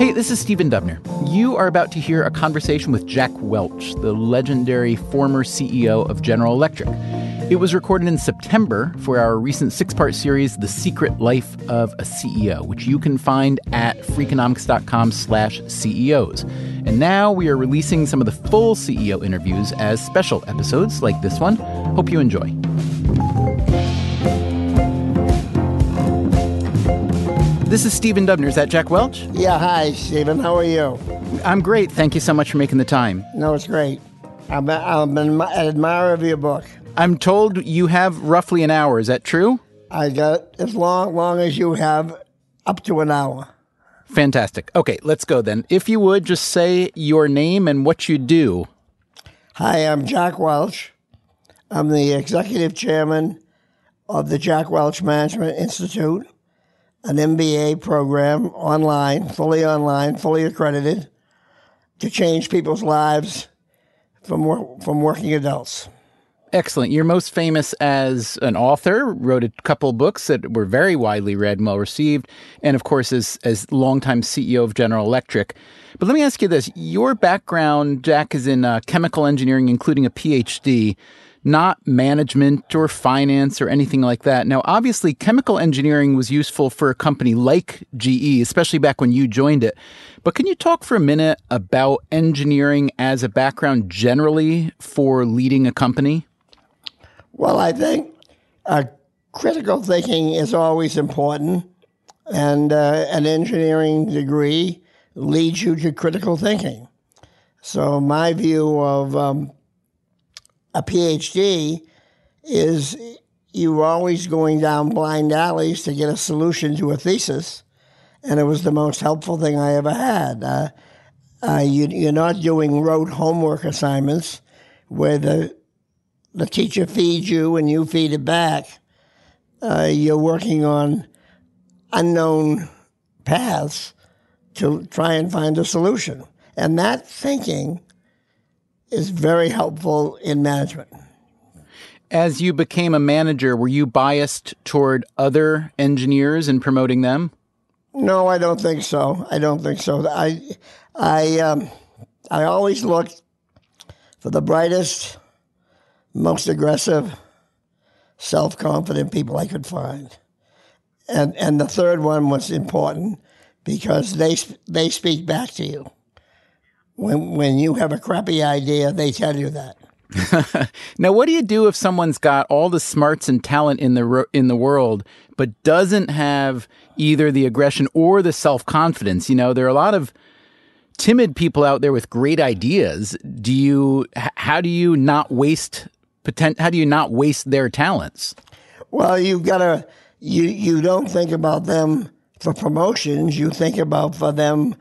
Hey, this is Stephen Dubner. You are about to hear a conversation with Jack Welch, the legendary former CEO of General Electric. It was recorded in September for our recent 6-part series, The Secret Life of a CEO, which you can find at freakonomics.com/CEOs. And now we are releasing some of the full CEO interviews as special episodes like this one. Hope you enjoy. This is Stephen Dubner. Is that Jack Welch? Yeah, hi, Stephen. How are you? I'm great. Thank you so much for making the time. No, it's great. I'm an admirer of your book. I'm told you have roughly an hour. Is that true? I got as long as you have, up to an hour. Fantastic. Okay, let's go then. If you would, just say your name and what you do. Hi, I'm Jack Welch. I'm the executive chairman of the Jack Welch Management Institute, an MBA program online, fully accredited, to change people's lives from working adults. Excellent. You're most famous as an author, wrote a couple books that were very widely read and well received, and of course as longtime CEO of General Electric. But let me ask you this. Your background, Jack, is in chemical engineering, including a PhD, not management or finance or anything like that. Now, obviously, chemical engineering was useful for a company like GE, especially back when you joined it. But can you talk for a minute about engineering as a background generally for leading a company? Well, I think critical thinking is always important, and an engineering degree leads you to critical thinking. So my view of a PhD is you're always going down blind alleys to get a solution to a thesis, and it was the most helpful thing I ever had. You're not doing rote homework assignments where the teacher feeds you and you feed it back. You're working on unknown paths to try and find a solution. And that thinking is very helpful in management. As you became a manager, were you biased toward other engineers and promoting them? No, I don't think so. I always looked for the brightest, most aggressive, self-confident people I could find. And the third one was important because they speak back to you. When you have a crappy idea, they tell you that. Now, what do you do if someone's got all the smarts and talent in the world, but doesn't have either the aggression or the self-confidence? You know, there are a lot of timid people out there with great ideas. How do you not waste their talents? Well, you don't think about them for promotions. You think about for them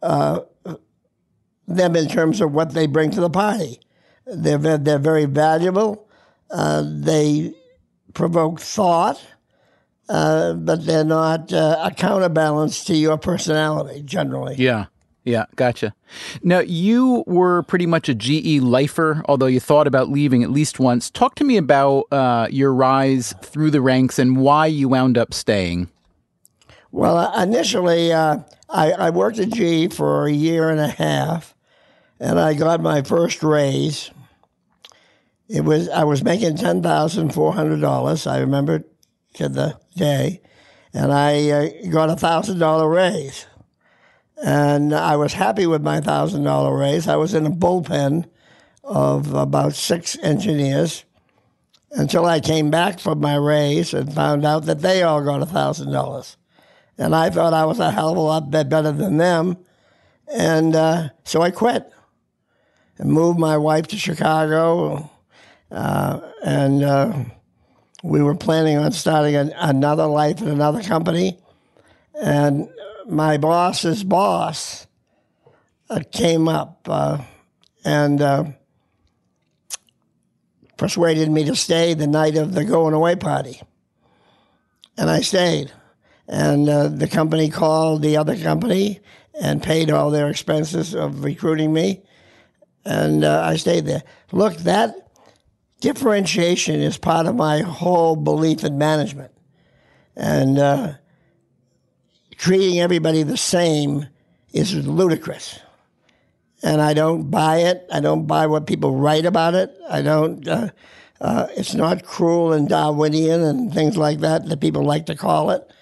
in terms of what they bring to the party. They're very valuable. They provoke thought, but they're not a counterbalance to your personality generally. Yeah, gotcha. Now, you were pretty much a GE lifer, although you thought about leaving at least once. Talk to me about your rise through the ranks and why you wound up staying. Well, initially, I worked at GE for a year and a half, and I got my first raise. I was making $10,400. I remember to the day, and I got a $1,000 raise. And I was happy with my $1,000 raise. I was in a bullpen of about 6 engineers until I came back for my raise and found out that they all got $1,000. And I thought I was a hell of a lot better than them. And so I quit and moved my wife to Chicago. And we were planning on starting another life in another company. And my boss's boss came up and persuaded me to stay the night of the going away party. And I stayed. And the company called the other company and paid all their expenses of recruiting me. And I stayed there. Look, that differentiation is part of my whole belief in management. And treating everybody the same is ludicrous. And I don't buy it. I don't buy what people write about it. I don't. It's not cruel and Darwinian and things like that people like to call it.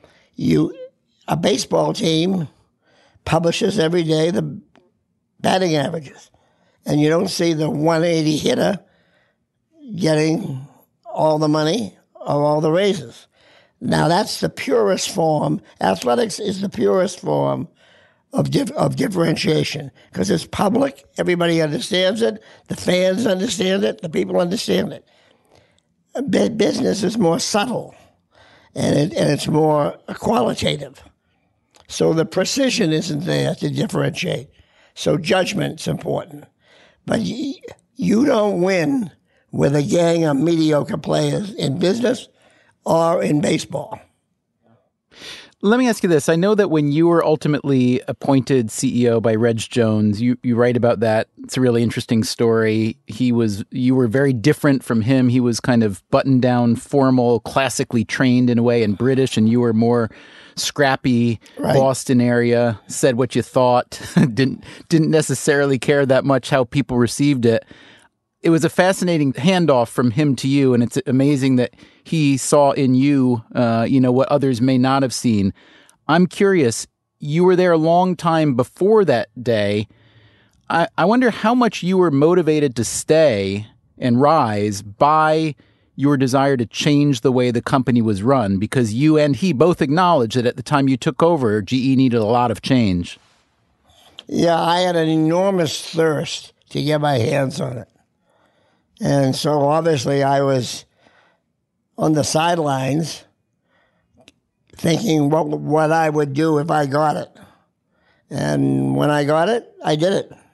A baseball team publishes every day the batting averages, and you don't see the 180 hitter getting all the money or all the raises. Now that's the purest form. Athletics is the purest form of differentiation because it's public. Everybody understands it. The fans understand it. The people understand it. Business is more subtle, and it's more qualitative. So the precision isn't there to differentiate. So judgment's important. But you don't win with a gang of mediocre players in business or in baseball. Let me ask you this. I know that when you were ultimately appointed CEO by Reg Jones, you write about that. It's a really interesting story. You were very different from him. He was kind of buttoned down, formal, classically trained in a way, and British, and you were more scrappy, right. Boston area, said what you thought, didn't necessarily care that much how people received it. It was a fascinating handoff from him to you, and it's amazing that he saw in you, what others may not have seen. I'm curious, you were there a long time before that day. I wonder how much you were motivated to stay and rise by your desire to change the way the company was run, because you and he both acknowledged that at the time you took over, GE needed a lot of change. Yeah, I had an enormous thirst to get my hands on it. And so obviously I was on the sidelines thinking what I would do if I got it. And when I got it, I did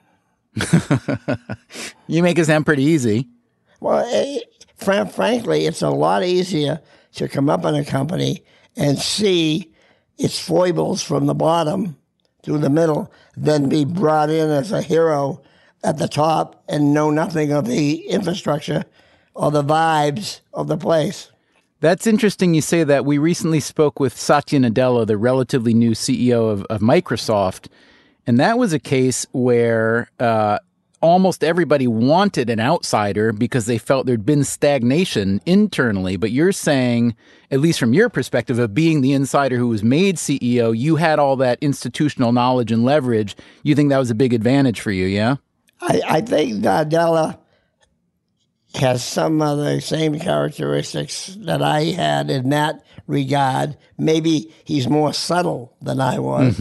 it. You make it sound pretty easy. Well, frankly, it's a lot easier to come up in a company and see its foibles from the bottom through the middle than be brought in as a hero at the top and know nothing of the infrastructure or the vibes of the place. That's interesting you say that. We recently spoke with Satya Nadella, the relatively new CEO of Microsoft, and that was a case where almost everybody wanted an outsider because they felt there'd been stagnation internally. But you're saying, at least from your perspective of being the insider who was made CEO, you had all that institutional knowledge and leverage. You think that was a big advantage for you, yeah? I think Nadella has some of the same characteristics that I had in that regard. Maybe he's more subtle than I was,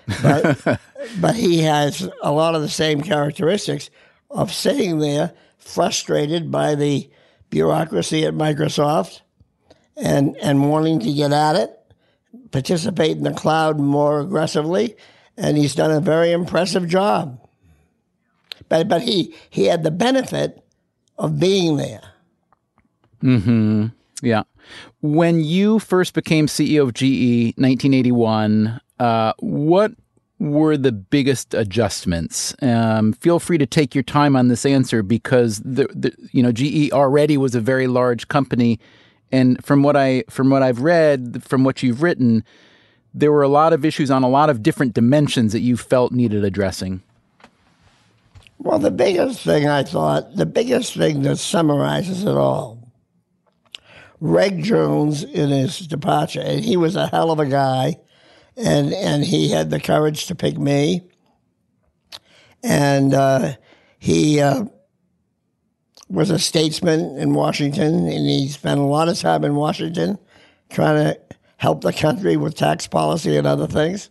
but he has a lot of the same characteristics of sitting there frustrated by the bureaucracy at Microsoft and wanting to get at it, participate in the cloud more aggressively, and he's done a very impressive job. But he had the benefit of being there. Mm-hmm. Yeah. When you first became CEO of GE, 1981, what were the biggest adjustments? Feel free to take your time on this answer because GE already was a very large company, and from what I've read, from what you've written, there were a lot of issues on a lot of different dimensions that you felt needed addressing. Well, the biggest thing that summarizes it all, Reg Jones in his departure, and he was a hell of a guy, and he had the courage to pick me, and he was a statesman in Washington, and he spent a lot of time in Washington trying to help the country with tax policy and other things.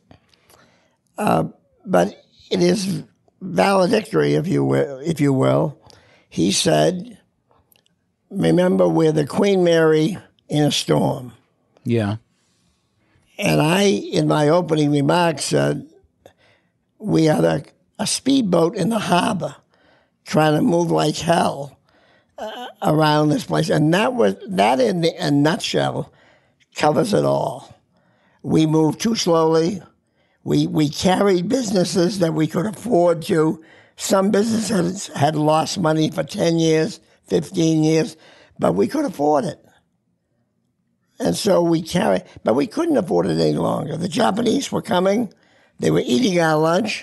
But it is valedictory, if you will, he said, remember, we're the Queen Mary in a storm. Yeah. And I, in my opening remarks, said, we are a speedboat in the harbor trying to move like hell around this place. And that in a nutshell covers it all. We moved too slowly. We carried businesses that we could afford to. Some businesses had lost money for 10 years, 15 years, but we could afford it. And so we carried, but we couldn't afford it any longer. The Japanese were coming. They were eating our lunch.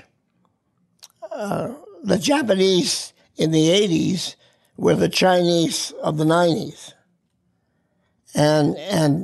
The Japanese in the 80s were the Chinese of the 90s. And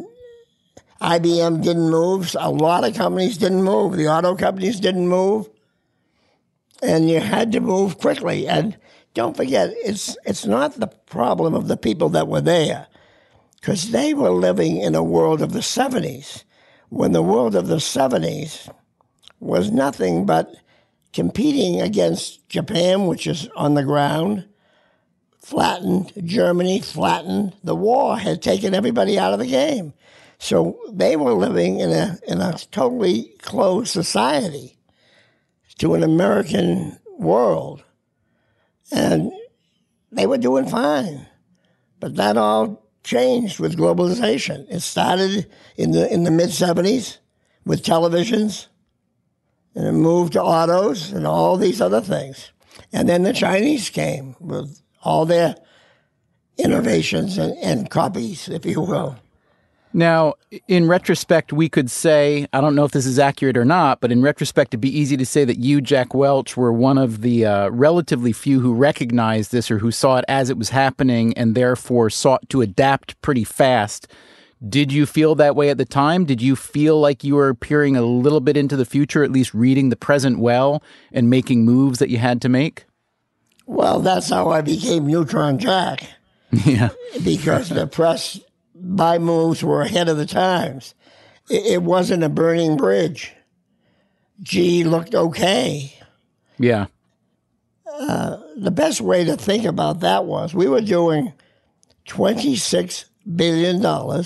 IBM didn't move. A lot of companies didn't move. The auto companies didn't move. And you had to move quickly. And don't forget, it's not the problem of the people that were there, because they were living in a world of the 70s, when the world of the 70s was nothing but competing against Japan, which is on the ground, flattened Germany, flattened. The war had taken everybody out of the game. So they were living in a totally closed society to an American world. And they were doing fine. But that all changed with globalization. It started in the mid-70s with televisions, and it moved to autos and all these other things. And then the Chinese came with all their innovations and copies, if you will. Now, in retrospect, we could say, I don't know if this is accurate or not, but in retrospect, it'd be easy to say that you, Jack Welch, were one of the relatively few who recognized this or who saw it as it was happening and therefore sought to adapt pretty fast. Did you feel that way at the time? Did you feel like you were peering a little bit into the future, at least reading the present well and making moves that you had to make? Well, that's how I became Neutron Jack. Yeah. Because the press, my moves were ahead of the times. It wasn't a burning bridge. G looked okay. Yeah. The best way to think about that was we were doing $26 billion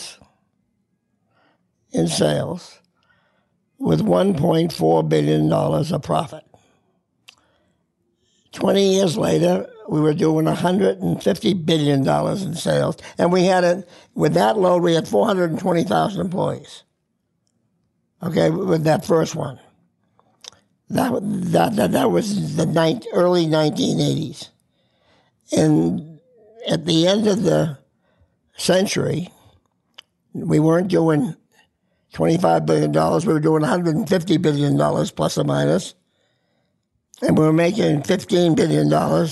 in sales with $1.4 billion of profit. 20 years later, we were doing $150 billion in sales, and we had with that load, we had 420,000 employees. Okay, with that first one. That was the early 1980s. And at the end of the century, we weren't doing $25 billion. We were doing $150 billion plus or minus. And we were making $15 billion.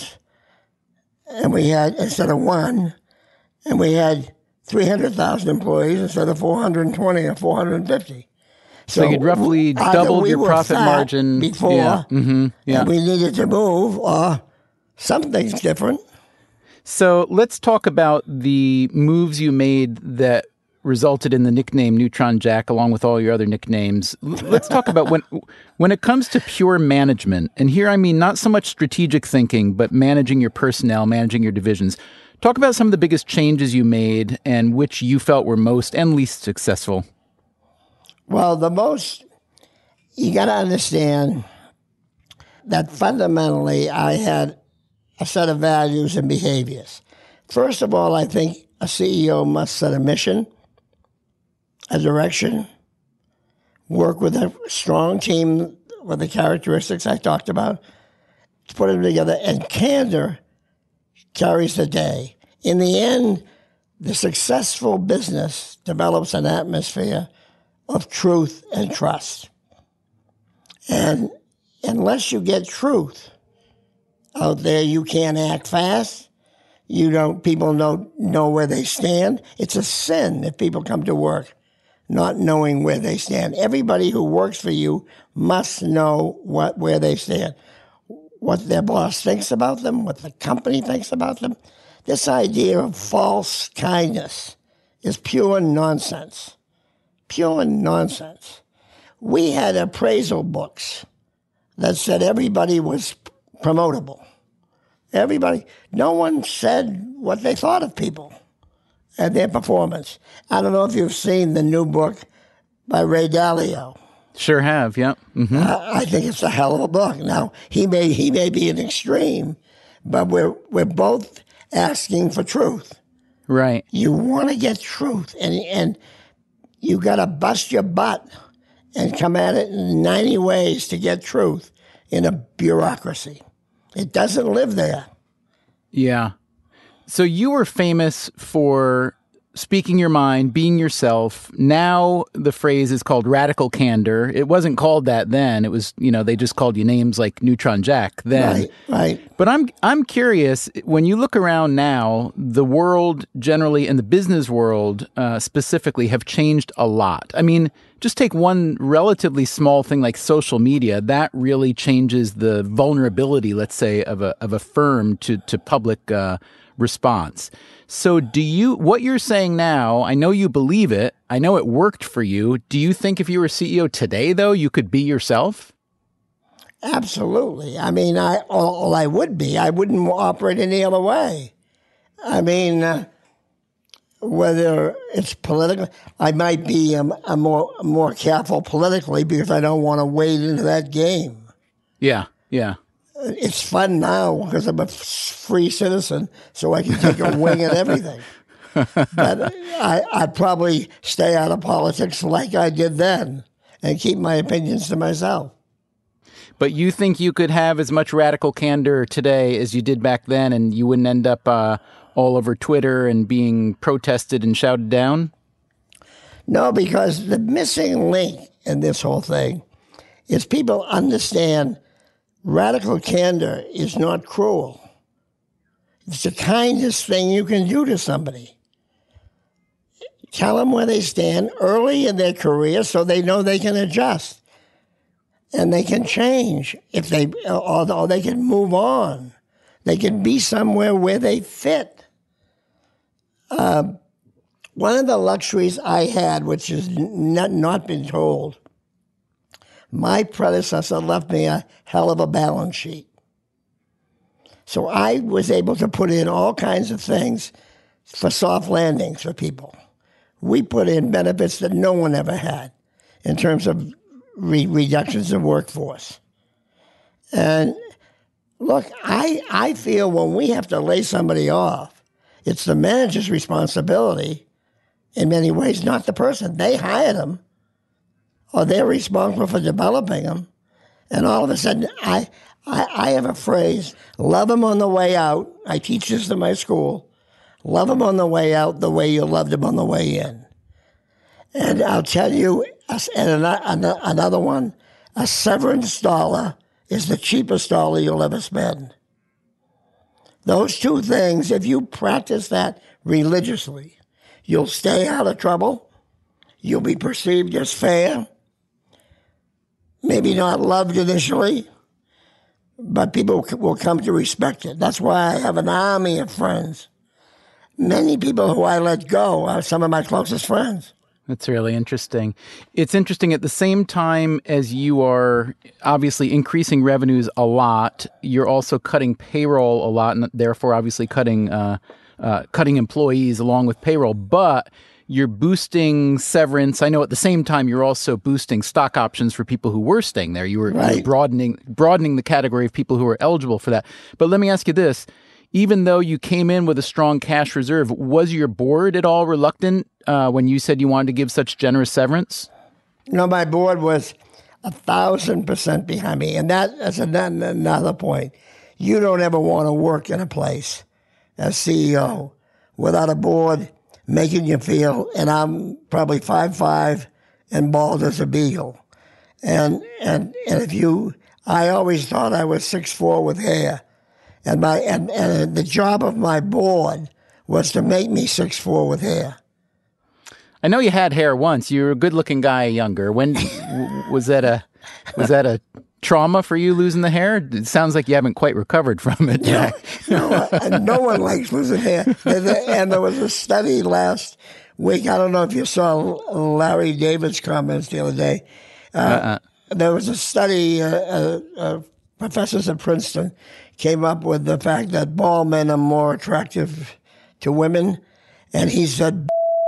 And we had, instead of one, and we had 300,000 employees instead of 420 or 450. So you'd roughly doubled your profit margin before. Yeah. Mm-hmm. Yeah. And we needed to move, or something's different. So let's talk about the moves you made that resulted in the nickname Neutron Jack, along with all your other nicknames. Let's talk about when it comes to pure management, and here I mean not so much strategic thinking, but managing your personnel, managing your divisions. Talk about some of the biggest changes you made and which you felt were most and least successful. Well, you got to understand that fundamentally I had a set of values and behaviors. First of all, I think a CEO must set a mission, a direction, work with a strong team with the characteristics I talked about, to put them together, and candor carries the day. In the end, the successful business develops an atmosphere of truth and trust. And unless you get truth out there, you can't act fast. People don't know where they stand. It's a sin if people come to work not knowing where they stand. Everybody who works for you must know where they stand, what their boss thinks about them, what the company thinks about them. This idea of false kindness is pure nonsense. Pure nonsense. We had appraisal books that said everybody was promotable. Everybody. No one said what they thought of people and their performance. I don't know if you've seen the new book by Ray Dalio. Sure have, yeah. Mm-hmm. I think it's a hell of a book. Now, he may be an extreme, but we're both asking for truth. Right. You want to get truth, and you got to bust your butt and come at it in 90 ways to get truth in a bureaucracy. It doesn't live there. Yeah. So you were famous for speaking your mind, being yourself. Now the phrase is called radical candor. It wasn't called that then. It was, they just called you names like Neutron Jack then. Right. But I'm curious, when you look around now, the world generally and the business world specifically have changed a lot. I mean, just take one relatively small thing like social media. That really changes the vulnerability, let's say, of a firm to public response. So what you're saying now, I know you believe it. I know it worked for you. Do you think if you were CEO today, though, you could be yourself? Absolutely. I mean, I would be. I wouldn't operate any other way. I mean, whether it's political, I might be a more careful politically because I don't want to wade into that game. Yeah. It's fun now because I'm a free citizen, so I can take a wing at everything. But I'd probably stay out of politics like I did then and keep my opinions to myself. But you think you could have as much radical candor today as you did back then, and you wouldn't end up all over Twitter and being protested and shouted down? No, because the missing link in this whole thing is people understand radical candor is not cruel. It's the kindest thing you can do to somebody. Tell them where they stand early in their career so they know they can adjust and they can change or they can move on. They can be somewhere where they fit. One of the luxuries I had, which has not been told, my predecessor left me a hell of a balance sheet. So I was able to put in all kinds of things for soft landings for people. We put in benefits that no one ever had in terms of reductions of workforce. And look, I feel when we have to lay somebody off, it's the manager's responsibility in many ways, not the person. They hired them, or they're responsible for developing them. And all of a sudden, I have a phrase, love them on the way out. I teach this in my school. Love them on the way out the way you loved them on the way in. And I'll tell you, and another one, a severance dollar is the cheapest dollar you'll ever spend. Those two things, if you practice that religiously, you'll stay out of trouble. You'll be perceived as fair. Maybe not loved initially, but people will come to respect it. That's why I have an army of friends. Many people who I let go are some of my closest friends. That's really interesting. It's interesting at the same time as you are obviously increasing revenues a lot, you're also cutting payroll a lot, and therefore obviously cutting employees along with payroll. But you're boosting severance. I know at the same time you're also boosting stock options for people who were staying there. You were broadening the category of people who were eligible for that. But let me ask you this. Even though you came in with a strong cash reserve, was your board at all reluctant when you said you wanted to give such generous severance? No, my board was 1,000% behind me. And that's another point. You don't ever want to work in a place as CEO without a board making you feel, and I'm probably 5'5" and bald as a beagle. And I always thought I was 6'4" with hair. And the job of my board was to make me 6'4" with hair. I know you had hair once. You were a good-looking guy younger. When was that a trauma for you losing the hair? It sounds like you haven't quite recovered from it. No one likes losing hair. And there was a study last week. I don't know if you saw Larry David's comments the other day. There was a study. Professors at Princeton came up with the fact that bald men are more attractive to women, and he said,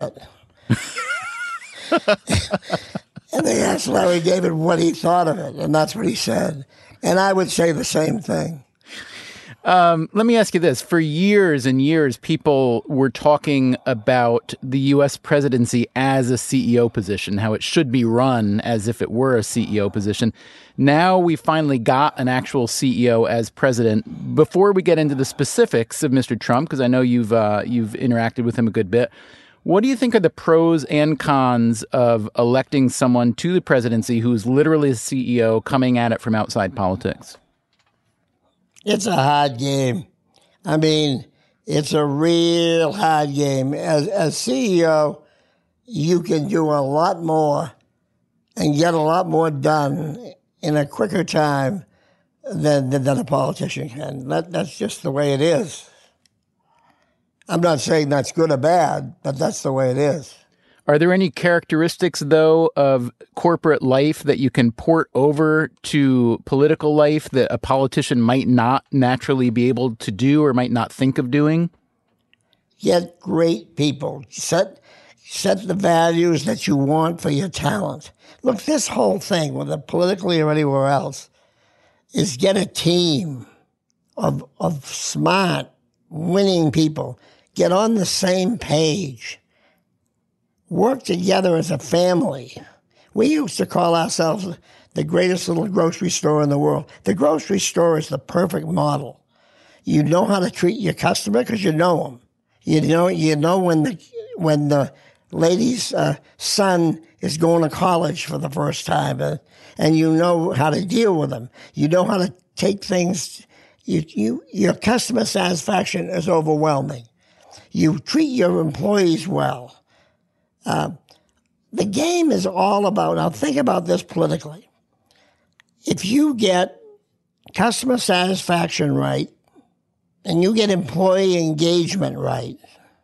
and they asked Larry David what he thought of it, and that's what he said. And I would say the same thing. Let me ask you this. For years and years, people were talking about the U.S. presidency as a CEO position, how it should be run as if it were a CEO position. Now we finally got an actual CEO as president. Before we get into the specifics of Mr. Trump, because I know you've interacted with him a good bit, What do you think are the pros and cons of electing someone to the presidency who's literally a CEO coming at it from outside politics? It's a hard game. I mean, it's a real hard game. As CEO, you can do a lot more and get a lot more done in a quicker time than a politician can. That's just the way it is. I'm not saying that's good or bad, but that's the way it is. Are there any characteristics, though, of corporate life that you can port over to political life that a politician might not naturally be able to do or might not think of doing? Get great people. Set the values that you want for your talent. Look, this whole thing, whether politically or anywhere else, is get a team of smart, winning people. Get on the same page. Work together as a family. We used to call ourselves the greatest little grocery store in the world. The grocery store is the perfect model. You know how to treat your customer because you know them. You know when the lady's son is going to college for the first time, and you know how to deal with them. You know how to take things. Your customer satisfaction is overwhelming. You treat your employees well. The game is all about, now think about this politically. If you get customer satisfaction right, and you get employee engagement right,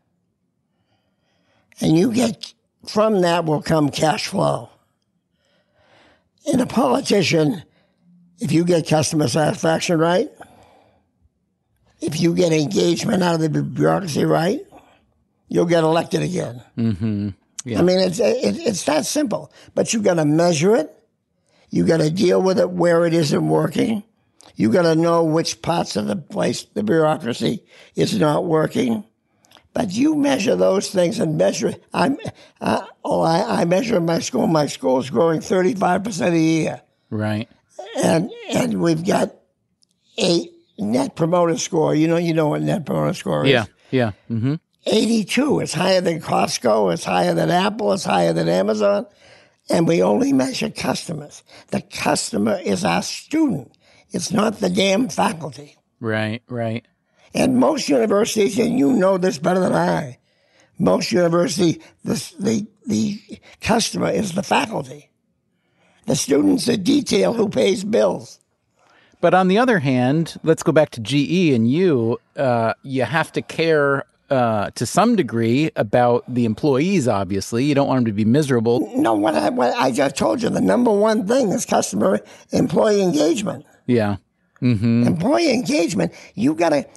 and you get, from that will come cash flow. In a politician, if you get customer satisfaction right, if you get engagement out of the bureaucracy right, you'll get elected again. Mm-hmm. Yeah. I mean, it's that simple. But you got to measure it. You got to deal with it where it isn't working. You got to know which parts of the place, the bureaucracy, is not working. But you measure those things and measure. I measure in my school. My school's growing 35% a year. Right. And we've got a net promoter score. You know what net promoter score is? Yeah. Mm-hmm. 82. It's higher than Costco. It's higher than Apple. It's higher than Amazon. And we only measure customers. The customer is our student. It's not the damn faculty. Right. And most universities, and you know this better than I, most universities, the customer is the faculty. The student's the detail who pays bills. But on the other hand, let's go back to GE and you have to care to some degree about the employees, obviously. You don't want them to be miserable. No, what I just told you, the number one thing is employee engagement. Yeah. Mm-hmm. Employee engagement, you got to,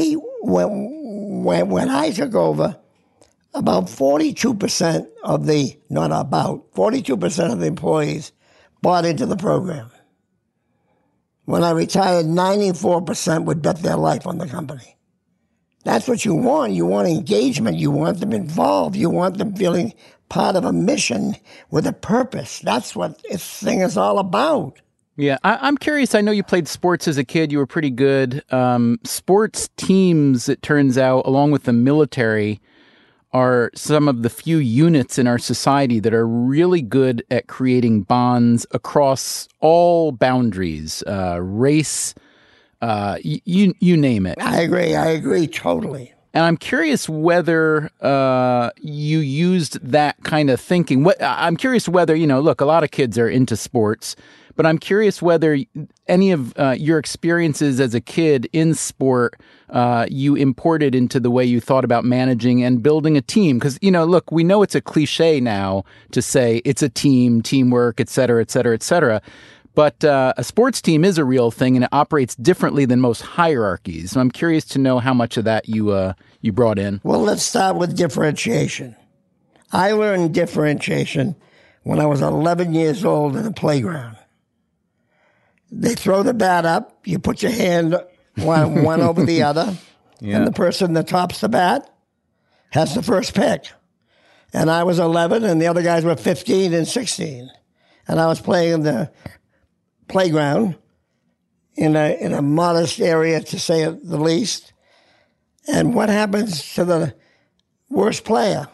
when I took over, about 42% of the, not about, 42% of the employees bought into the program. When I retired, 94% would bet their life on the company. That's what you want. You want engagement. You want them involved. You want them feeling part of a mission with a purpose. That's what this thing is all about. Yeah, I'm curious. I know you played sports as a kid. You were pretty good. Sports teams, it turns out, along with the military, are some of the few units in our society that are really good at creating bonds across all boundaries, race, you name it. I agree totally. And I'm curious whether you used that kind of thinking. I'm curious whether, look, a lot of kids are into sports, but I'm curious whether any of your experiences as a kid in sport you imported into the way you thought about managing and building a team. Because, look, we know it's a cliche now to say it's a team, teamwork, et cetera, et cetera, et cetera. But a sports team is a real thing, and it operates differently than most hierarchies. So I'm curious to know how much of that you brought in. Well, let's start with differentiation. I learned differentiation when I was 11 years old in the playground. They throw the bat up, you put your hand one over the other, and the person that tops the bat has the first pick. And I was 11, and the other guys were 15 and 16. And I was playing in the playground in a modest area, to say the least. And what happens to the worst player?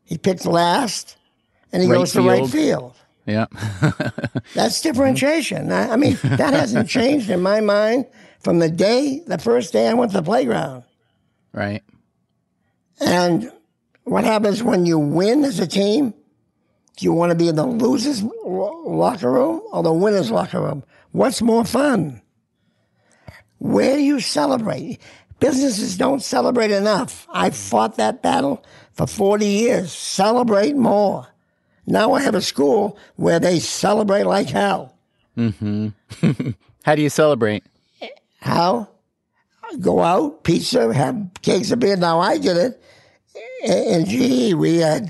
He picked last, and he Right goes to right field. Yeah. That's differentiation. I mean, that hasn't changed in my mind from the first day I went to the playground. Right. And what happens when you win as a team? Do you want to be in the losers' locker room or the winners' locker room? What's more fun? Where do you celebrate? Businesses don't celebrate enough. I fought that battle for 40 years. Celebrate more. Now I have a school where they celebrate like hell. Mm-hmm. How do you celebrate? How? Go out, pizza, have cakes of beer. Now I did it. And GE, we had,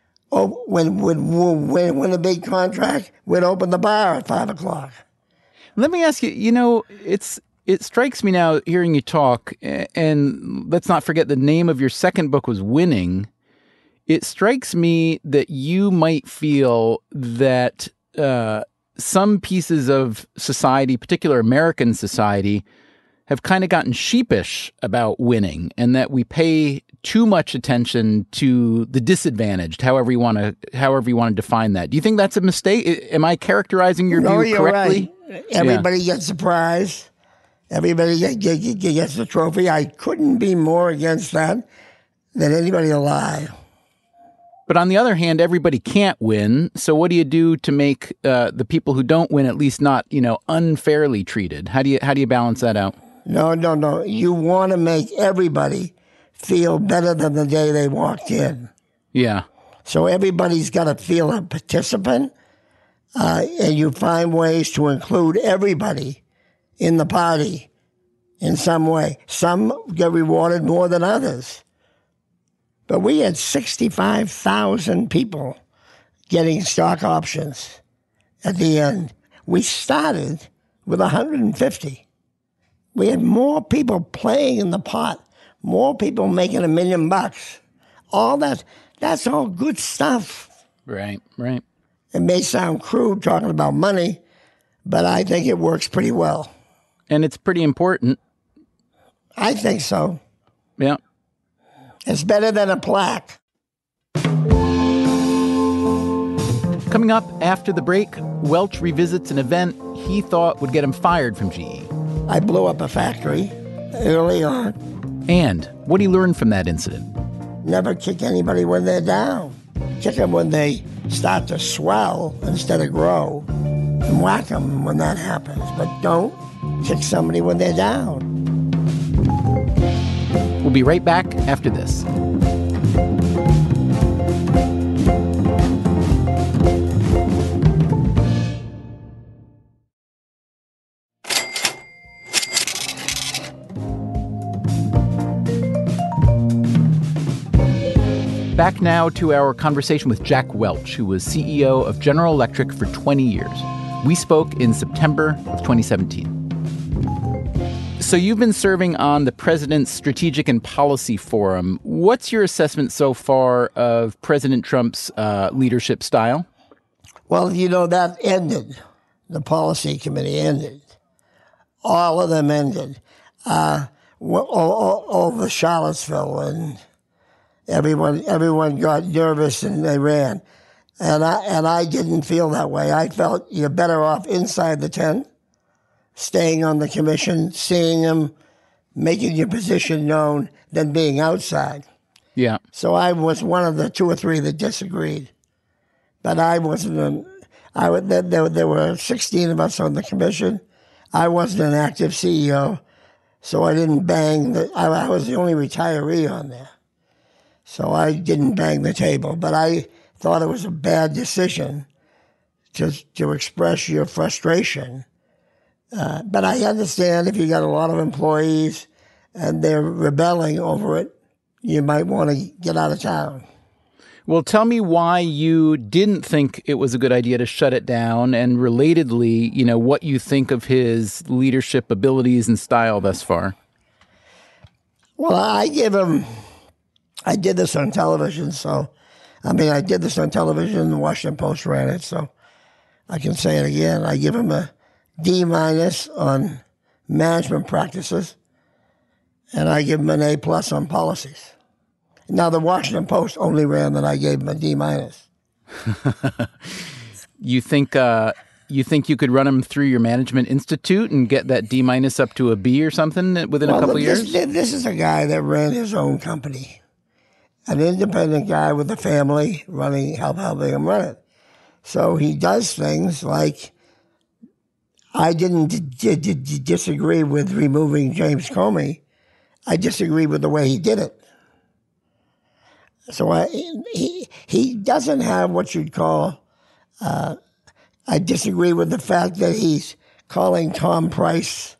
when win a big contract, we'd open the bar at 5 o'clock. Let me ask you, it strikes me now hearing you talk, and let's not forget the name of your second book was Winning. It strikes me that you might feel that some pieces of society, particular American society, have kind of gotten sheepish about winning, and that we pay too much attention to the disadvantaged, however you want to define that. Do you think that's a mistake? Am I characterizing your view correctly? Right. Everybody gets a prize. Everybody gets the trophy. I couldn't be more against that than anybody alive. But on the other hand, everybody can't win. So what do you do to make the people who don't win at least not, unfairly treated? How do you balance that out? No. You want to make everybody feel better than the day they walked in. Yeah. So everybody's got to feel a participant, and you find ways to include everybody in the party in some way. Some get rewarded more than others. But we had 65,000 people getting stock options at the end. We started with 150. We had more people playing in the pot, more people making $1 million. All that's all good stuff. Right. It may sound crude talking about money, but I think it works pretty well. And it's pretty important. I think so. Yeah. It's better than a plaque. Coming up after the break, Welch revisits an event he thought would get him fired from GE. I blew up a factory early on. And what he learned from that incident. Never kick anybody when they're down. Kick them when they start to swell instead of grow. And whack them when that happens. But don't kick somebody when they're down. We'll be right back after this. Back now to our conversation with Jack Welch, who was CEO of General Electric for 20 years. We spoke in September of 2017. So you've been serving on the President's Strategic and Policy Forum. What's your assessment so far of President Trump's leadership style? Well, that ended. The policy committee ended. All of them ended. Over Charlottesville, and everyone got nervous and they ran. And I didn't feel that way. I felt you're better off inside the tent, staying on the commission, seeing them, making your position known, than being outside. Yeah. So I was one of the 2 or 3 that disagreed. But I wasn't there were 16 of us on the commission. I wasn't an active CEO, so I didn't bang I was the only retiree on there. So I didn't bang the table, but I thought it was a bad decision to express your frustration. But I understand if you got a lot of employees and they're rebelling over it, you might want to get out of town. Well, tell me why you didn't think it was a good idea to shut it down, and relatedly, what you think of his leadership abilities and style thus far. Well, I did this on television, I did this on television, the Washington Post ran it, so I can say it again. I give him a D- on management practices, and I give him an A+ on policies. Now, the Washington Post only ran that I gave him a D minus. You think you could run him through your management institute and get that D minus up to a B or something within a couple of years? This is a guy that ran his own company, an independent guy with a family helping him run it. So he does things like, I didn't disagree with removing James Comey. I disagree with the way he did it. So he doesn't have what you'd call, I disagree with the fact that he's calling Tom Price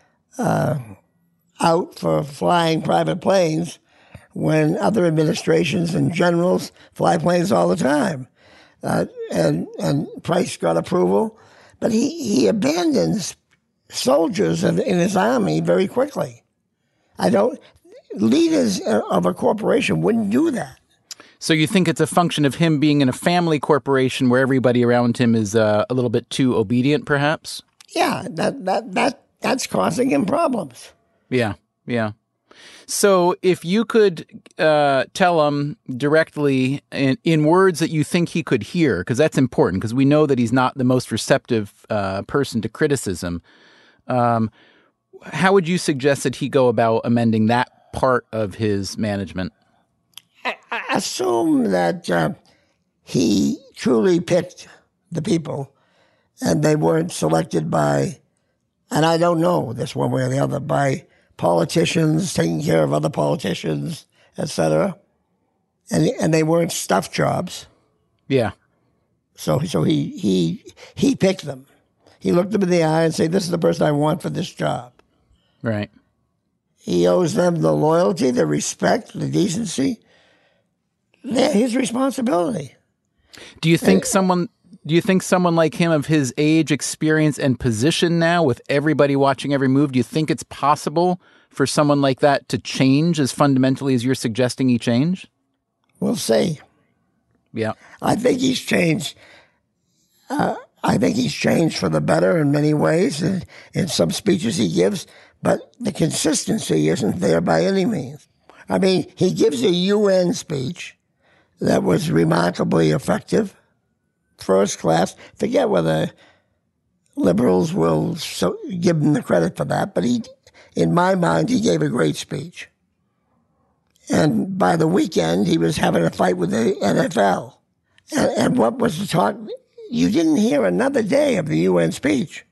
out for flying private planes when other administrations and generals fly planes all the time. And Price got approval, but he abandons soldiers in his army very quickly. Leaders of a corporation wouldn't do that. So you think it's a function of him being in a family corporation where everybody around him is a little bit too obedient, perhaps? Yeah, that's causing him problems. Yeah. So if you could tell him directly in words that you think he could hear, because that's important, because we know that he's not the most receptive person to criticism, how would you suggest that he go about amending that part of his management? I assume that he truly picked the people and they weren't selected by, and I don't know this one way or the other, by politicians taking care of other politicians, etc. And they weren't stuff jobs. Yeah. So he picked them. He looked them in the eye and said, "This is the person I want for this job." Right. He owes them the loyalty, the respect, the decency. They're his responsibility. Do you think someone like him of his age, experience, and position now, with everybody watching every move, do you think it's possible for someone like that to change as fundamentally as you're suggesting he change? We'll see. Yeah. I think he's changed. I think he's changed for the better in many ways in some speeches he gives, but the consistency isn't there by any means. I mean, he gives a UN speech that was remarkably effective, first class. Forget whether liberals will give him the credit for that, but in my mind, he gave a great speech. And by the weekend, he was having a fight with the NFL. And what was the talk? You didn't hear another day of the UN speech.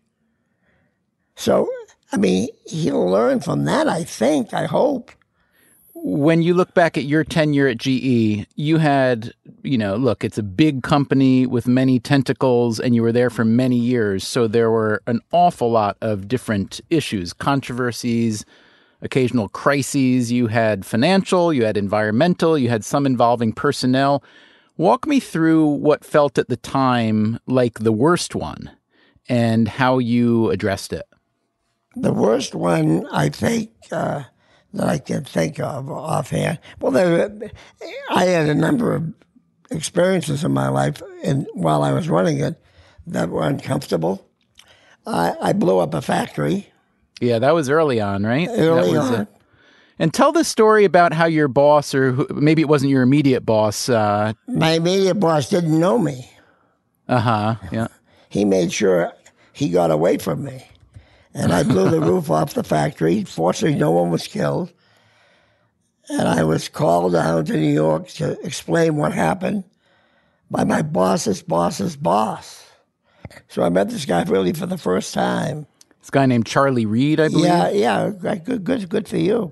So, I mean, he'll learn from that, I think, I hope. When you look back at your tenure at GE, you had, look, it's a big company with many tentacles, and you were there for many years. So there were an awful lot of different issues, controversies, occasional crises. You had financial, you had environmental, you had some involving personnel. Walk me through what felt at the time like the worst one and how you addressed it. The worst one, I think, that I can think of offhand. Well, I had a number of experiences in my life while I was running it that were uncomfortable. I blew up a factory. Yeah, that was early on, right? Early on. And tell the story about how your boss, or maybe it wasn't your immediate boss. My immediate boss didn't know me. Yeah. He made sure he got away from me. And I blew the roof off the factory. Fortunately, no one was killed. And I was called down to New York to explain what happened by my boss's boss's boss. So I met this guy really for the first time. This guy named Charlie Reed, I believe? Yeah. Good for you.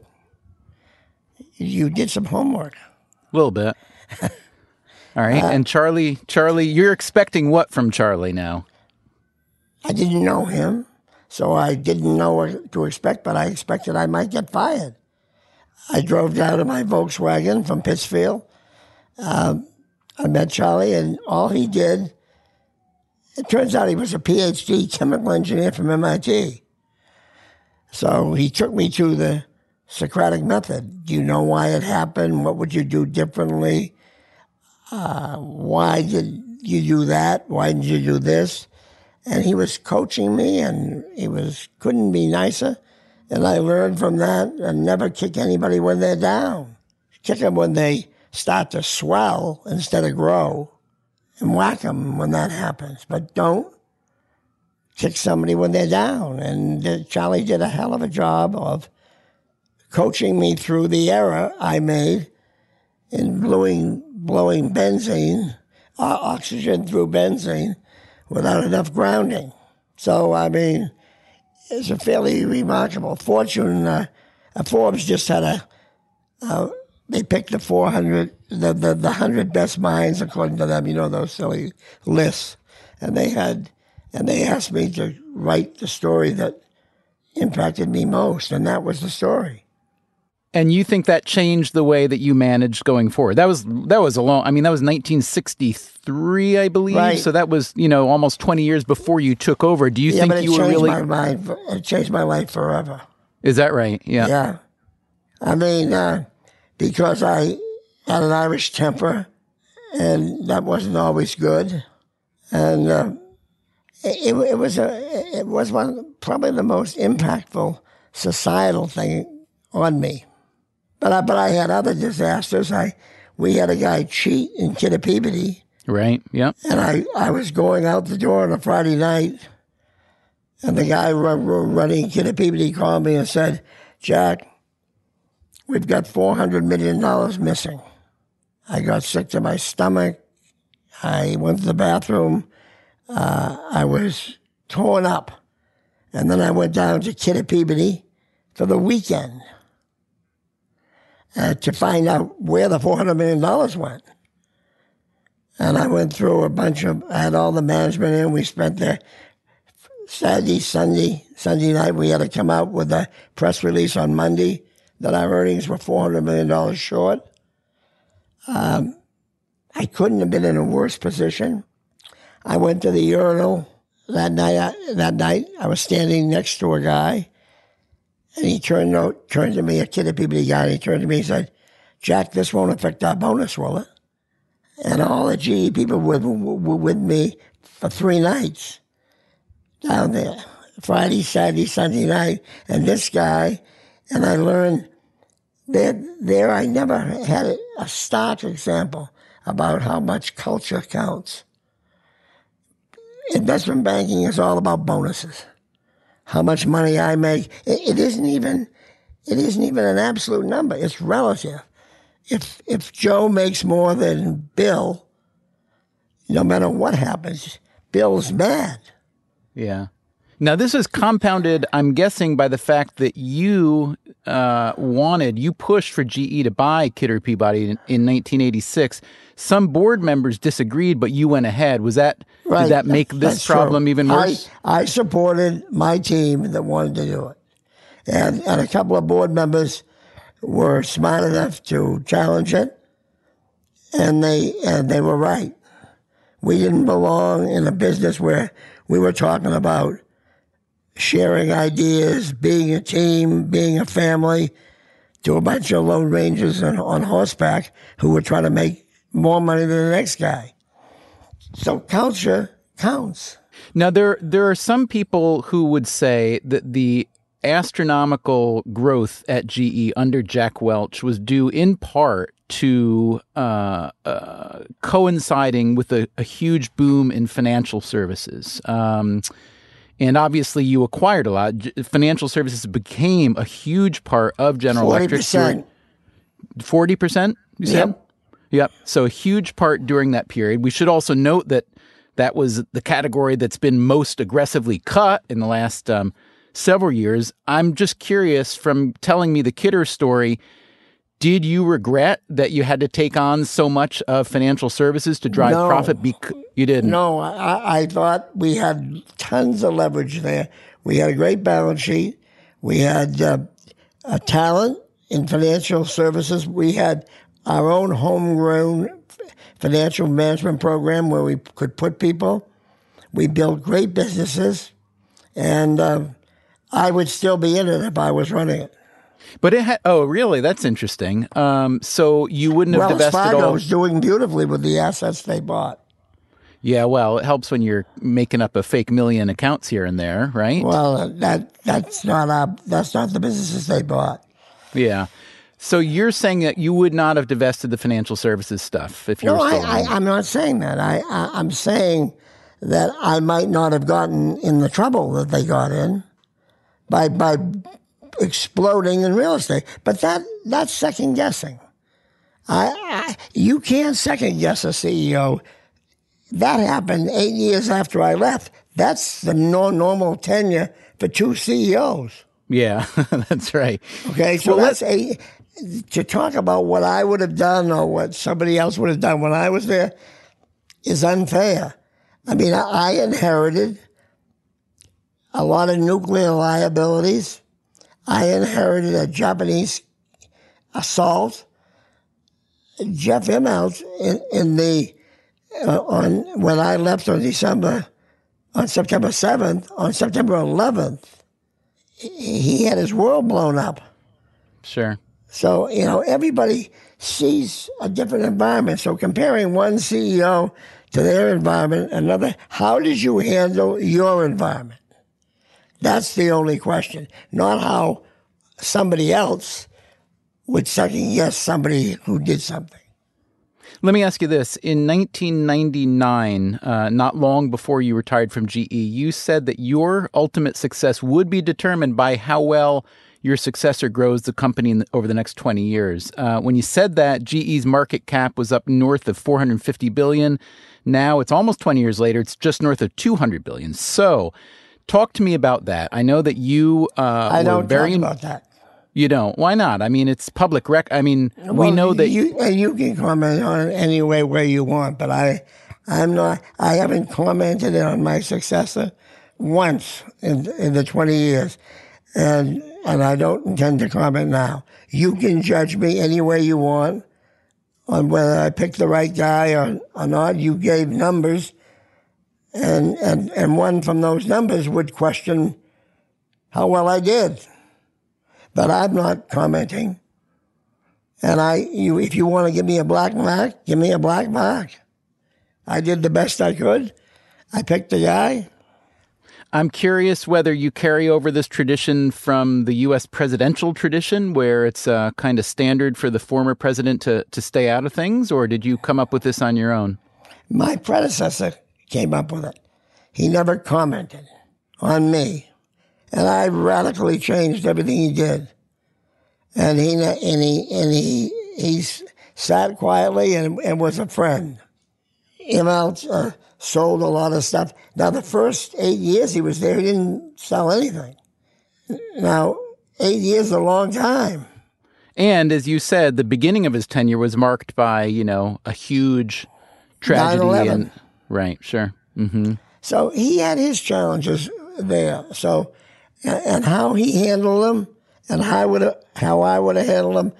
You did some homework. A little bit. All right. And Charlie, you're expecting what from Charlie now? I didn't know him. So I didn't know what to expect, but I expected I might get fired. I drove down in my Volkswagen from Pittsfield. I met Charlie, and all he did, it turns out he was a PhD chemical engineer from MIT. So he took me to the Socratic method. Do you know why it happened? What would you do differently? Why did you do that? Why didn't you do this? And he was coaching me, and couldn't be nicer. And I learned from that and never kick anybody when they're down. Kick them when they start to swell instead of grow, and whack them when that happens. But don't kick somebody when they're down. And Charlie did a hell of a job of coaching me through the error I made in blowing benzene, oxygen through benzene, without enough grounding. So, I mean, it's a fairly remarkable. Forbes just had they picked the 400, the 100 best minds according to them, those silly lists. And they asked me to write the story that impacted me most, and that was the story. And you think that changed the way that you managed going forward? That was that was 1963, I believe. Right. So that was, almost 20 years before you took over. Do you think but you were really... it changed my life forever. Is that right? Yeah. Yeah. I mean, because I had an Irish temper, and that wasn't always good. And it was probably the most impactful societal thing on me. But I had other disasters. We had a guy cheat in Kittapeabody. Right, yeah. And I was going out the door on a Friday night, and the guy running Kittapeabody called me and said, "Jack, we've got $400 million missing." I got sick to my stomach. I went to the bathroom. I was torn up. And then I went down to Kittapeabody for the weekend to find out where the $400 million went. And I went through I had all the management in. We spent there Saturday, Sunday night. We had to come out with a press release on Monday that our earnings were $400 million short. I couldn't have been in a worse position. I went to the urinal that night. I was standing next to a guy, and he turned to me, a Kittapeabody guy, and he turned to me and said, "Jack, this won't affect our bonus, will it?" And all the GE people were with me for 3 nights down there, Friday, Saturday, Sunday night. And this guy, and I learned there I never had a stark example about how much culture counts. Investment banking is all about bonuses. How much money I make. It isn't even an absolute number. It's relative. If Joe makes more than Bill, no matter what happens, Bill's mad. Yeah. Now, this is compounded, I'm guessing, by the fact that you pushed for GE to buy Kidder Peabody in 1986. Some board members disagreed, but you went ahead. Did that make this problem even worse? I supported my team that wanted to do it. And a couple of board members were smart enough to challenge it, and they were right. We didn't belong in a business where we were talking about sharing ideas, being a team, being a family, to a bunch of Lone Rangers on horseback who were trying to make more money than the next guy. So culture counts. Now, there are some people who would say that the astronomical growth at GE under Jack Welch was due in part to coinciding with a huge boom in financial services. And obviously you acquired a lot. Financial services became a huge part of General Electric. 40%, you said? Yep. So a huge part during that period. We should also note that was the category that's been most aggressively cut in the last several years. I'm just curious, from telling me the Kidder story, did you regret that you had to take on so much of financial services to drive profit? You didn't? No, I thought we had tons of leverage there. We had a great balance sheet. We had a talent in financial services. We had our own homegrown financial management program where we could put people. We built great businesses, and I would still be in it if I was running it. But it had, oh, really? That's interesting. So you wouldn't have divested all... Wells Fargo's doing beautifully with the assets they bought. Yeah, well, it helps when you're making up a fake million accounts here and there, right? Well, that's not the businesses they bought. Yeah. So you're saying that you would not have divested the financial services stuff if you were still I'm not saying that. I'm saying that I might not have gotten in the trouble that they got in by exploding in real estate. But that's second guessing. You can't second guess a CEO. That happened 8 years after I left. That's the normal tenure for two CEOs. Yeah, that's right. Okay, so to talk about what I would have done or what somebody else would have done when I was there is unfair. I mean, I inherited a lot of nuclear liabilities. I inherited a Japanese assault. Jeff Immelt when I left on September 7th, on September 11th, he had his world blown up. Sure. So, everybody sees a different environment. So comparing one CEO to their environment, another, how did you handle your environment? That's the only question, not how somebody else would second guess somebody who did something. Let me ask you this. In 1999, not long before you retired from GE, you said that your ultimate success would be determined by how well your successor grows the company over the next 20 years. When you said that, GE's market cap was up north of $450 billion. Now it's almost 20 years later, it's just north of $200 billion. So talk to me about that. I know that you I don't talk about that. You don't. Why not? I mean, it's public record. I mean, we know that you can comment on it any way where you want, but I haven't commented on my successor once in the 20 years, and I don't intend to comment now. You can judge me any way you want on whether I picked the right guy or not. You gave numbers, and one from those numbers would question how well I did. But I'm not commenting. And if you want to give me a black mark, give me a black mark. I did the best I could. I picked the guy. I'm curious whether you carry over this tradition from the U.S. presidential tradition, where it's kind of standard for the former president to stay out of things, or did you come up with this on your own? My predecessor came up with it. He never commented on me. And I radically changed everything he did. And he sat quietly and was a friend. Immelt sold a lot of stuff. Now, the first 8 years he was there, he didn't sell anything. Now, 8 years is a long time. And as you said, the beginning of his tenure was marked by, a huge tragedy. 9/11. Right, sure. Mm-hmm. So he had his challenges there. So, and how he handled them and how I would have handled them,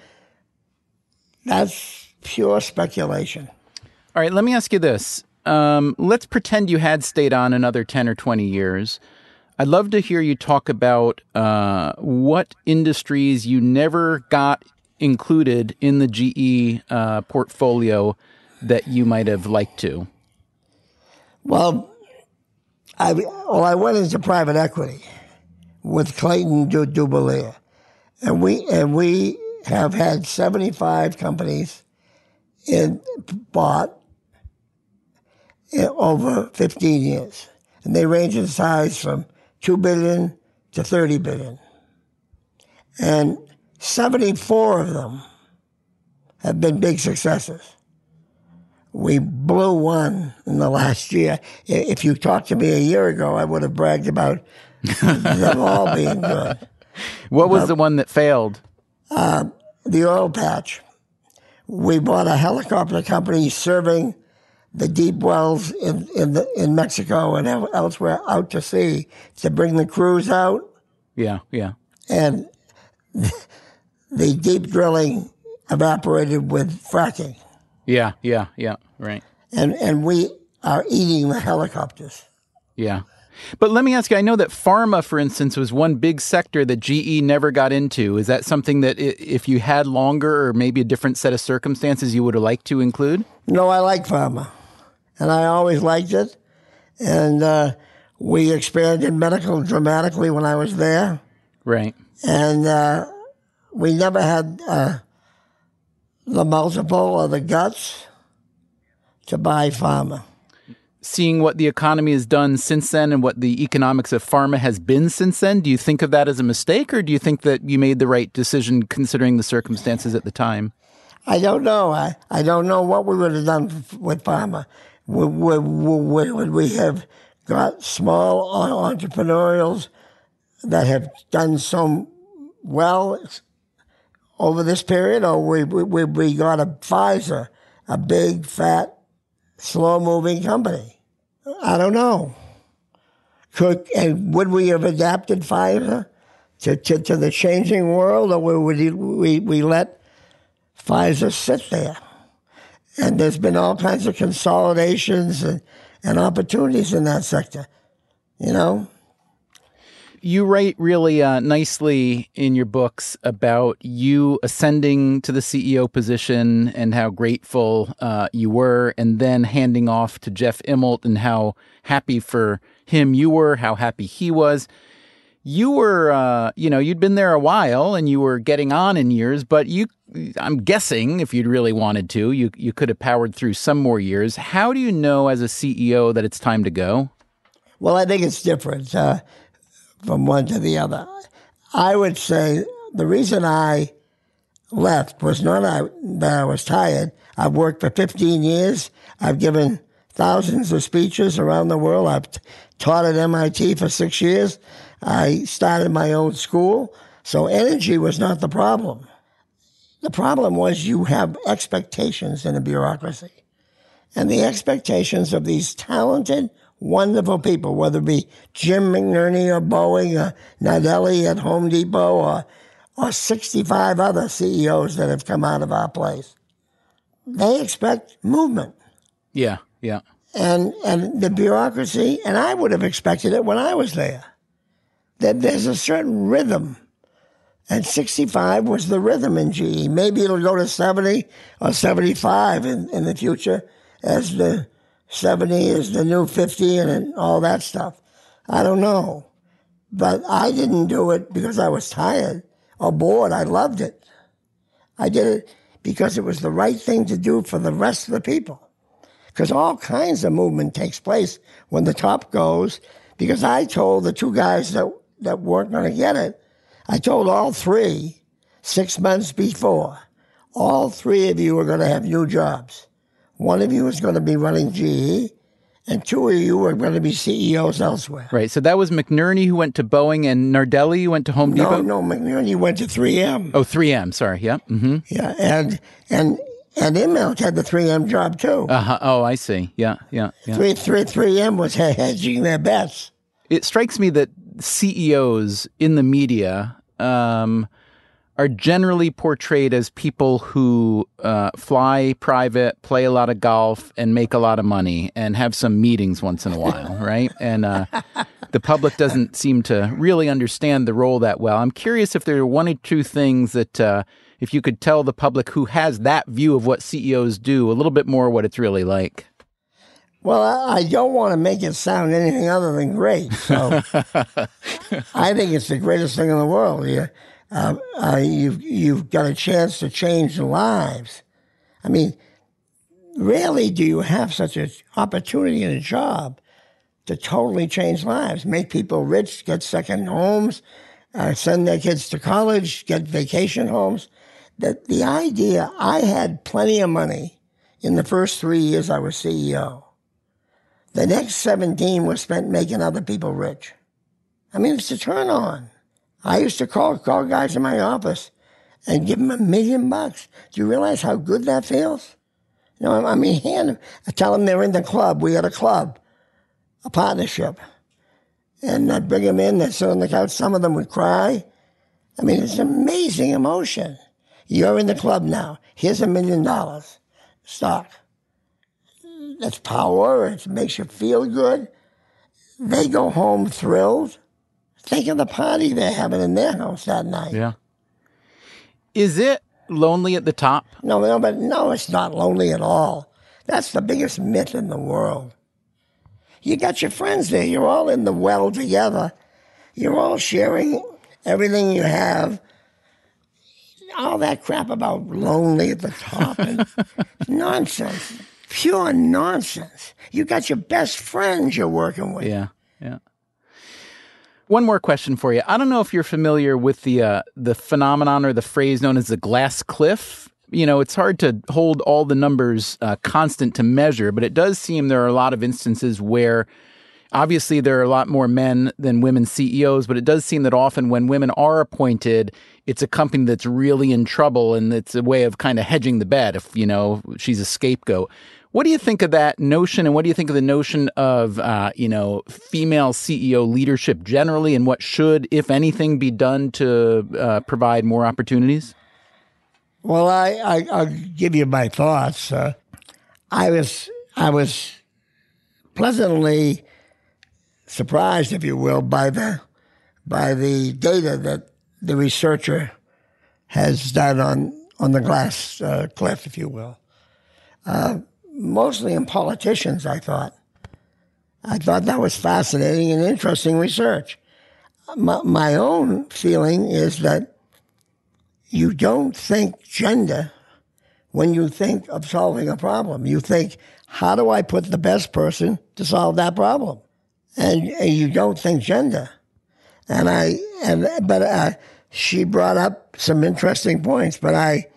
that's pure speculation. All right, let me ask you this. Let's pretend you had stayed on another 10 or 20 years. I'd love to hear you talk about what industries you never got included in the GE portfolio that you might have liked to. Well, I went into private equity with Clayton Dubilier, and we have had 75 companies bought in over 15 years, and they range in size from $2 billion to $30 billion, and 74 of them have been big successes. We blew one in the last year. If you talked to me a year ago, I would have bragged about them all being good. What was the one that failed? The oil patch. We bought a helicopter company serving the deep wells in Mexico and elsewhere out to sea to bring the crews out. Yeah, yeah. And the deep drilling evaporated with fracking. Yeah, right. And we are eating the helicopters. Yeah. But let me ask you, I know that pharma, for instance, was one big sector that GE never got into. Is that something that if you had longer or maybe a different set of circumstances, you would have liked to include? No, I like pharma. And I always liked it. And we expanded medical dramatically when I was there. Right. And we never had the multiple or the guts to buy pharma. Seeing what the economy has done since then and what the economics of pharma has been since then, do you think of that as a mistake, or do you think that you made the right decision considering the circumstances at the time? I don't know. I don't know what we would have done with pharma. Would we have got small entrepreneurials that have done so well over this period, or we got a Pfizer, a big, fat, slow-moving company? I don't know. Would we have adapted Pfizer to the changing world, or would we let Pfizer sit there? And there's been all kinds of consolidations and opportunities in that sector, you know? You write really nicely in your books about you ascending to the CEO position and how grateful you were, and then handing off to Jeff Immelt and how happy for him you were, how happy he was. You were, you'd been there a while and you were getting on in years, but I'm guessing if you'd really wanted to, you could have powered through some more years. How do you know as a CEO that it's time to go? Well, I think it's different from one to the other. I would say the reason I left was not that I was tired. I've worked for 15 years. I've given thousands of speeches around the world. I've taught at MIT for 6 years. I started my own school. So energy was not the problem. The problem was you have expectations in a bureaucracy. And the expectations of these talented, wonderful people, whether it be Jim McNerney or Boeing or Nadelli at Home Depot or 65 other CEOs that have come out of our place. They expect movement. Yeah, yeah. And the bureaucracy, and I would have expected it when I was there, that there's a certain rhythm. And 65 was the rhythm in GE. Maybe it'll go to 70 or 75 in the future, as the 70 is the new 50 and all that stuff. I don't know. But I didn't do it because I was tired or bored. I loved it. I did it because it was the right thing to do for the rest of the people. Because all kinds of movement takes place when the top goes. Because I told the two guys that weren't going to get it, I told all three 6 months before, all three of you are going to have new jobs. One of you is going to be running GE, and two of you are going to be CEOs elsewhere. Right. So that was McNerney who went to Boeing, and Nardelli who went to Home Depot? No, McNerney went to 3M. Oh, 3M. Sorry. Yeah. Mm-hmm. Yeah, and Immelt had the 3M job too. Oh, I see. Yeah. 3M was hedging their bets. It strikes me that CEOs in the media are generally portrayed as people who fly private, play a lot of golf, and make a lot of money, and have some meetings once in a while, right? And the public doesn't seem to really understand the role that well. I'm curious if there are one or two things that if you could tell the public who has that view of what CEOs do a little bit more what it's really like. Well, I don't want to make it sound anything other than great. So I think it's the greatest thing in the world. You've got a chance to change lives. I mean, rarely do you have such an opportunity in a job to totally change lives, make people rich, get second homes, send their kids to college, get vacation homes. The idea, I had plenty of money in the first 3 years I was CEO. The next 17 was spent making other people rich. I mean, it's a turn on. I used to call guys in my office and give them $1 million. Do you realize how good that feels? You know, I mean, I tell them they're in the club. We had a club, a partnership. And I'd bring them in, they'd sit on the couch. Some of them would cry. I mean, it's an amazing emotion. You're in the club now. Here's $1 million stock. That's power. It makes you feel good. They go home thrilled. Think of the party they're having in their house that night. Yeah. Is it lonely at the top? No, it's not lonely at all. That's the biggest myth in the world. You got your friends there. You're all in the well together. You're all sharing everything you have. all that crap about lonely at the top. And nonsense. Pure nonsense. You got your best friends you're working with. Yeah, yeah. One more question for you. I don't know if you're familiar with the phenomenon or the phrase known as the glass cliff. You know, it's hard to hold all the numbers constant to measure, but it does seem there are a lot of instances where obviously there are a lot more men than women CEOs, but it does seem that often when women are appointed, it's a company that's really in trouble, and it's a way of kind of hedging the bet if, you know, she's a scapegoat. What do you think of that notion, and what do you think of the notion of, female CEO leadership generally, and what should, if anything, be done to provide more opportunities? Well, I'll give you my thoughts. I was pleasantly surprised, if you will, by the data that the researcher has done on the glass cliff, if you will. Mostly in politicians, I thought. I thought that was fascinating and interesting research. My own feeling is that you don't think gender when you think of solving a problem. You think, how do I put the best person to solve that problem? And you don't think gender. But she brought up some interesting points. But I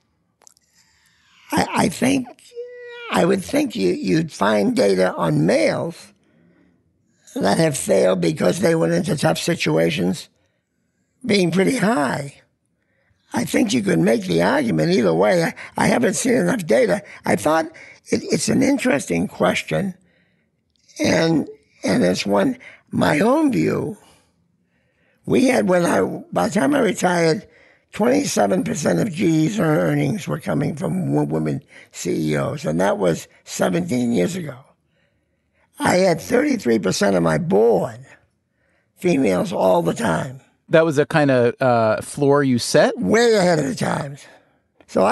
think I would think you'd find data on males that have failed because they went into tough situations being pretty high. I think you could make the argument either way. I haven't seen enough data. I thought it's an interesting question, and it's one, my own view. We had, by the time I retired, 27% of GE's earnings were coming from women CEOs, and that was 17 years ago. I had 33% of my board females all the time. That was a kind of floor you set? Way ahead of the times. So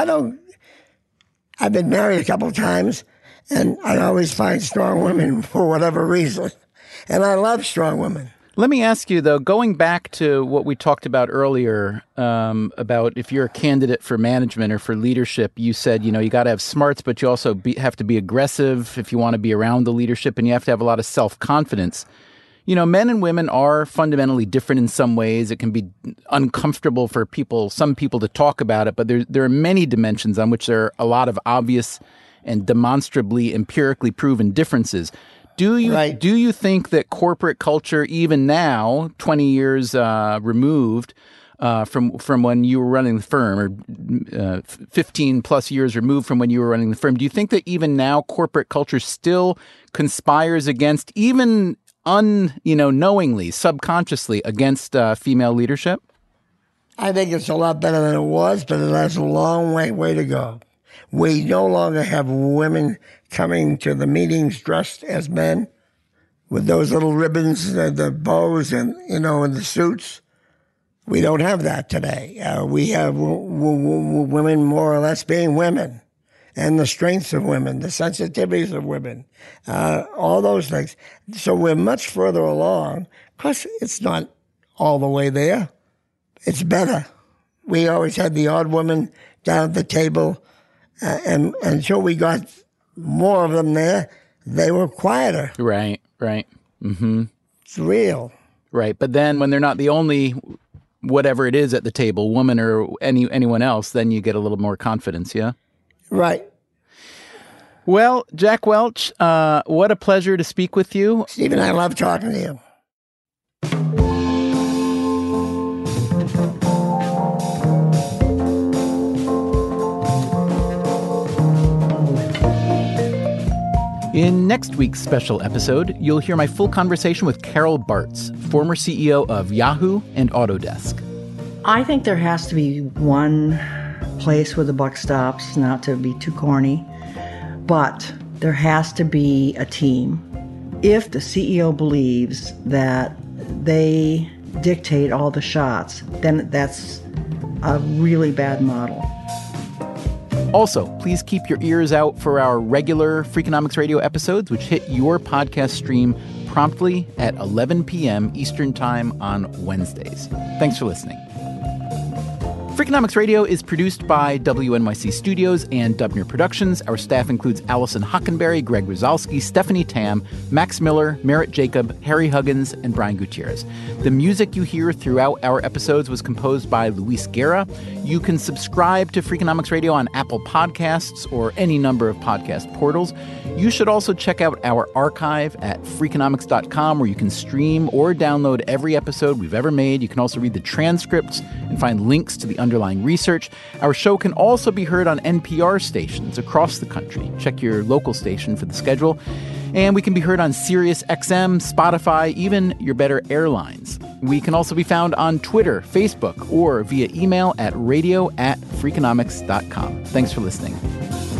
I've been married a couple of times, and I always find strong women for whatever reason. And I love strong women. Let me ask you, though, going back to what we talked about earlier, about if you're a candidate for management or for leadership, you said, you got to have smarts, but you also have to be aggressive if you want to be around the leadership, and you have to have a lot of self-confidence. Men and women are fundamentally different in some ways. It can be uncomfortable for some people to talk about it, but there are many dimensions on which there are a lot of obvious and demonstrably empirically proven differences. Do you think that corporate culture, even now, 20 years removed from when you were running the firm, or 15 plus years removed from when you were running the firm, do you think that even now corporate culture still conspires against, even knowingly, subconsciously, against female leadership? I think it's a lot better than it was, but it has a long way to go. We no longer have women coming to the meetings dressed as men with those little ribbons, the bows, and the suits. We don't have that today. We have women more or less being women, and the strengths of women, the sensitivities of women, all those things. So we're much further along. Of course, it's not all the way there. It's better. We always had the odd woman down at the table, and until we got more of them there, they were quieter. Right. Mm-hmm. It's real. Right, but then when they're not the only whatever it is at the table, woman or anyone else, then you get a little more confidence, yeah? Right. Well, Jack Welch, what a pleasure to speak with you. Stephen, I love talking to you. In next week's special episode, you'll hear my full conversation with Carol Bartz, former CEO of Yahoo and Autodesk. I think there has to be one place where the buck stops, not to be too corny, but there has to be a team. If the CEO believes that they dictate all the shots, then that's a really bad model. Also, please keep your ears out for our regular Freakonomics Radio episodes, which hit your podcast stream promptly at 11 p.m. Eastern Time on Wednesdays. Thanks for listening. Freakonomics Radio is produced by WNYC Studios and Dubner Productions. Our staff includes Allison Hockenberry, Greg Rosalsky, Stephanie Tam, Max Miller, Merritt Jacob, Harry Huggins, and Brian Gutierrez. The music you hear throughout our episodes was composed by Luis Guerra. You can subscribe to Freakonomics Radio on Apple Podcasts or any number of podcast portals. You should also check out our archive at Freakonomics.com, where you can stream or download every episode we've ever made. You can also read the transcripts and find links to the underlying research. Our show can also be heard on NPR stations across the country. Check your local station for the schedule. And we can be heard on Sirius XM, Spotify, even your better airlines. We can also be found on Twitter, Facebook, or via email at radio@freakonomics.com. Thanks for listening.